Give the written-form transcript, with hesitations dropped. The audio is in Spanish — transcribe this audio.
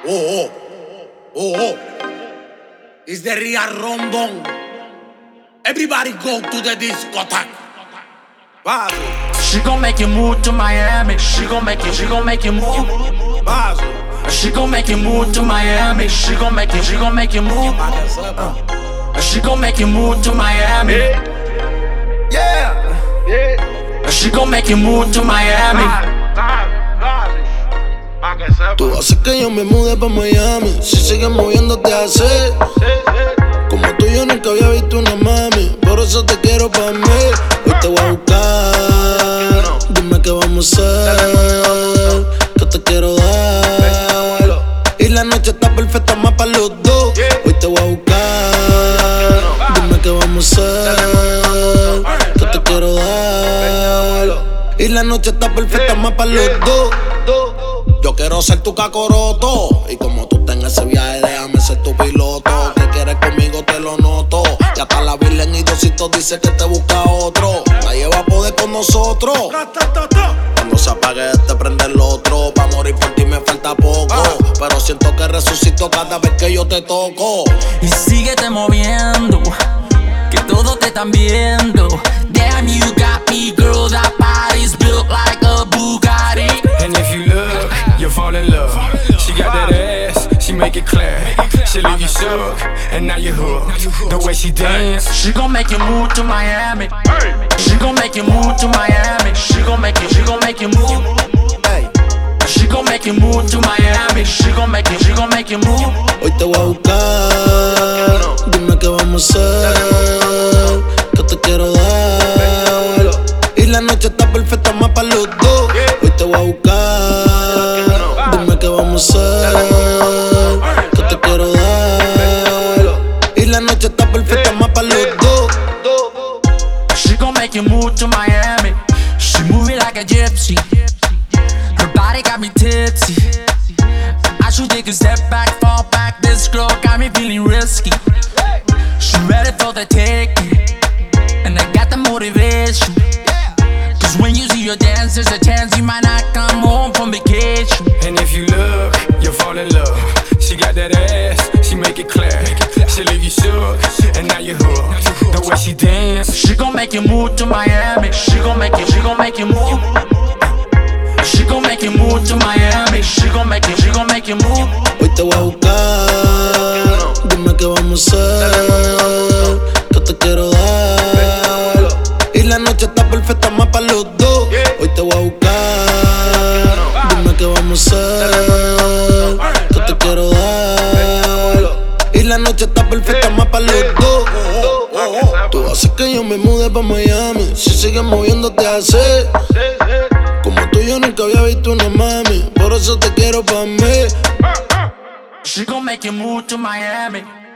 Oh, oh. It's the real Rondon. Everybody go to the discotheque. Vaso. She gon' make you move to Miami. She gon' make you move. Vaso. She gon' make you move to Miami. She gon' make you move. She gon' make you move to Miami. Yeah. She gon' make you move to Miami. Tú haces que yo me mude pa' Miami. Si sigues moviéndote así, como tú yo nunca había visto una mami. Por eso te quiero pa' mí. Hoy te voy a buscar. Dime qué vamos a hacer, que te quiero dar. Y la noche está perfecta más pa' los dos. Hoy te voy a buscar. Dime qué vamos a hacer, que te quiero dar. Y la noche está perfecta más pa' los dos. Yo quiero ser tu cacoroto. Y como tú tengas ese viaje, déjame ser tu piloto. Que quieres conmigo, te lo noto. Ya está la Virgen y Diosito dice que te busca otro. La lleva a poder con nosotros. Cuando se apague este prende el otro. Pa' morir por ti me falta poco. Pero siento que resucito cada vez que yo te toco. Y síguete moviendo, que todos te están viendo. Damn, you got me, girl. That body's built like a Bugatti. And if you look, you'll fall in love. She got that ass, she make it clear. She leave you shook, and now you hooked. The way she dance, She gon' make you move to Miami. She gon' make you move to Miami. She gon' make you move. She gon' make you move to Miami. She gon' make you move. Hoy te voy a buscar. Dime qué vamos a hacer, que te quiero dar. Y la noche está perfecta más pa' los dos. Hoy te voy a buscar. Dime qué vamos a hacer, que te quiero dar. Y la noche está perfecta más pa' los dos. She gon' make you move to Miami. She move it like a gypsy. Her body got me tipsy. I should take a step back, fall back. This girl got me feeling risky. She ready for the taking, and I got the motivation. Cause when you see your dance, there's a chance you might not come home from vacation. and if you look, you'll fall in love. She got that ass, she make it clear. She leave you shook, and now you hooked. The way she dance, She gon' make you move to Miami. She gon' make you move. She gon' make you move to Miami. She gon' make you move. Hoy te voy a buscar. Dime qué vamos a hacer, que te quiero dar. Y la noche está perfecta más pa' los dos. Hoy te voy a buscar. Dime qué vamos a hacer, que te quiero dar. Y la noche está perfecta más pa' los dos. Tú haces que yo me mude pa' Miami. Si sigues moviéndote así, como tú yo nunca había visto una mami. Por eso te quiero pa' mí. She gon' make you move to Miami.